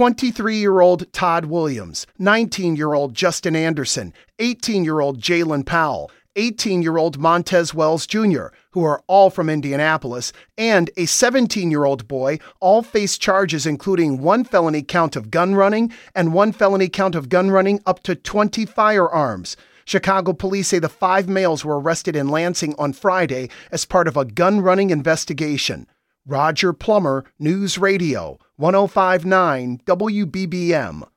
23-year-old Todd Williams, 19-year-old Justin Anderson, 18-year-old Jalen Powell, 18-year-old Montez Wells Jr., who are all from Indianapolis, and a 17-year-old boy all face charges including 1 felony count of gun running and 1 felony count of gun running up to 20 firearms. Chicago police say the 5 males were arrested in Lansing on Friday as part of a gun-running investigation. Roger Plummer, News Radio, 105.9 WBBM.